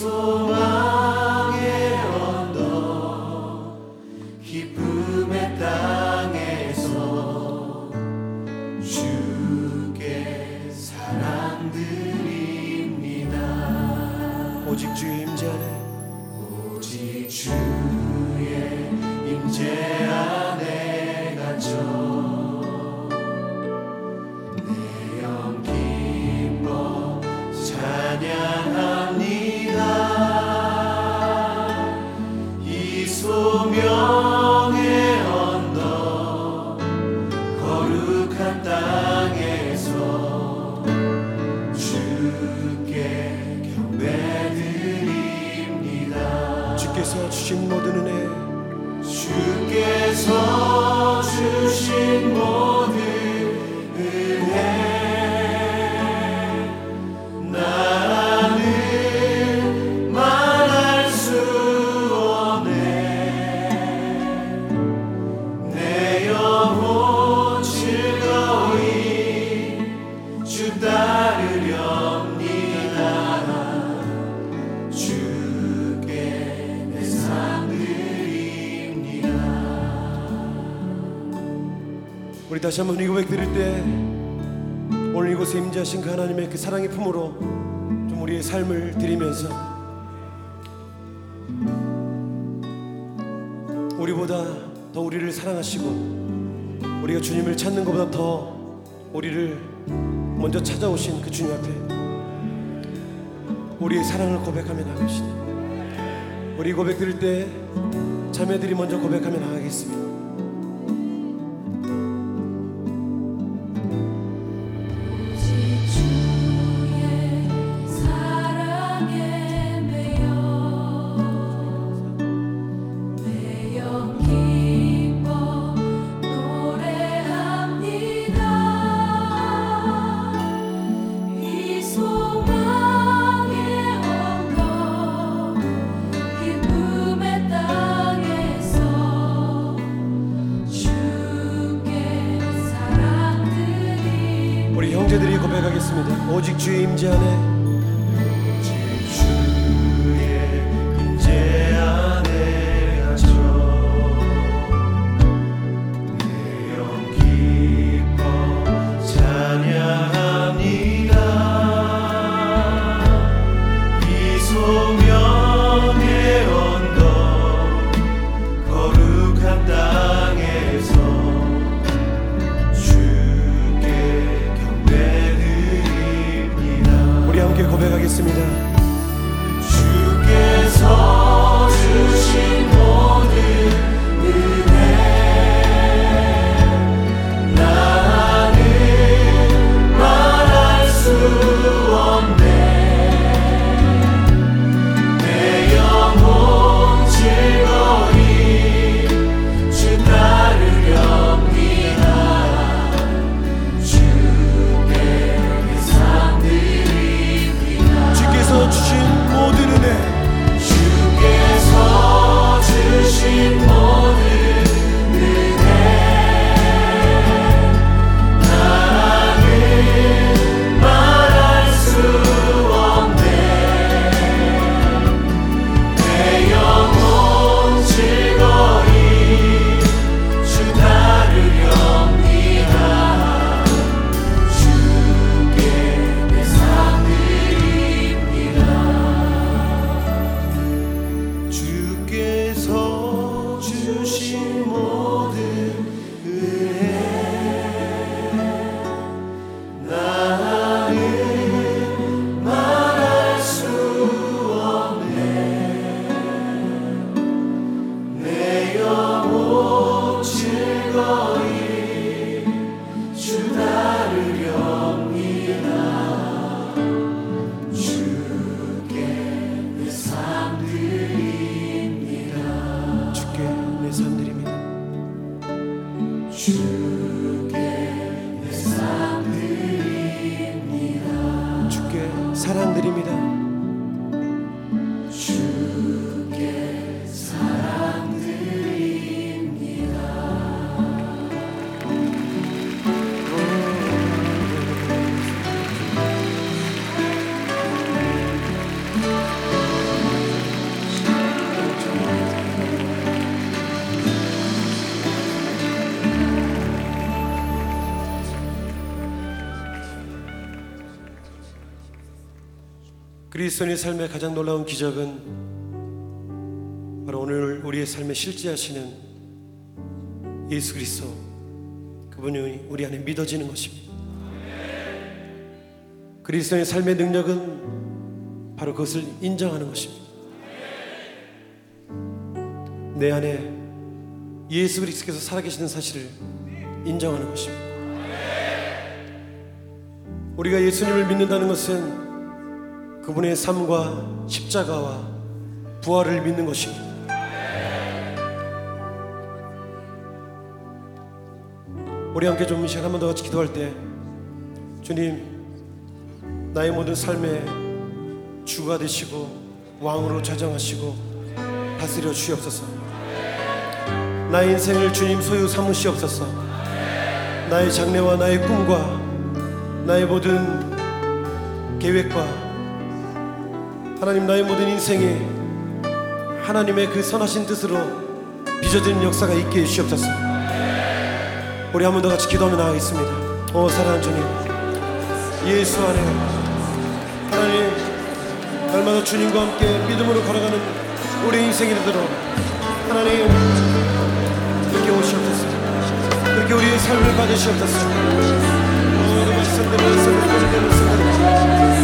소망의 언덕 기쁨의 땅에서 주께 사랑드립니다. 오직 주의 임재 안에 오직 주의 임재 안에 갇혀 찬양합니다. 이 소명의 언덕 거룩한 땅에서 주께 경배드립니다. 주께서 주신 모든 은혜 주께서 주신 모든 은혜 우리 다시 한번 이 고백 드릴 때 오늘 이곳에 임재하신 그 하나님의 그 사랑의 품으로 좀 우리의 삶을 드리면서 우리보다 더 우리를 사랑하시고 우리가 주님을 찾는 것보다 더 우리를 먼저 찾아오신 그 주님 앞에 우리의 사랑을 고백하며 나가시다. 우리 고백 드릴 때 자매들이 먼저 고백하며 나가겠습니다. 형제들이 고백하겠습니다. 오직 주의 임재 안에 고백하겠습니다. 주께서 주신 모든 은혜 나는 말할 수 없네. 내 영혼 즐거이 주 따르렵니다. 주께 주께서 주신 모든 은혜 주께서 주신 모든 은혜 나는 말할 수 없네. 내 영혼 즐거이 주 따르렵니다. 주께 내 삶 주께서 주신 모든 은혜 나는 말할 수 없네. 내 영혼 즐거이 주 따르렵니다. 주께 내 삶 드립니다. 주께 내 삶 드립니다. 주께 내 삶 드립니다. 주께 사랑 드립니다. 주께 사랑 드립니다. 그리스도인의 삶의 가장 놀라운 기적은 바로 오늘 우리의 삶에 실제하시는 예수 그리스도, 그분이 우리 안에 믿어지는 것입니다. 그리스도인의 삶의 능력은 바로 그것을 인정하는 것입니다. 내 안에 예수 그리스도께서 살아계시는 사실을 인정하는 것입니다. 우리가 예수님을 믿는다는 것은 그분의 삶과 십자가와 부활을 믿는 것입니다. 우리 함께 좀 시간 한 번 더 같이 기도할 때, 주님, 나의 모든 삶의 주가 되시고 왕으로 좌정하시고 다스려 주시옵소서. 나의 인생을 주님 소유 삼으시옵소서. 나의 장래와 나의 꿈과 나의 모든 계획과 하나님, 나의 모든 인생이 하나님의 그 선하신 뜻으로 빚어지는 역사가 있게 해주시옵소서. 우리 한 번 더 같이 기도하며 나가겠습니다. 사랑하는 주님, 예수 안에 하나님, 날마다 주님과 함께 믿음으로 걸어가는 우리 인생이 되도록 하나님 그렇게 오시옵소서. 그렇게 우리의 삶을 받으시옵소서.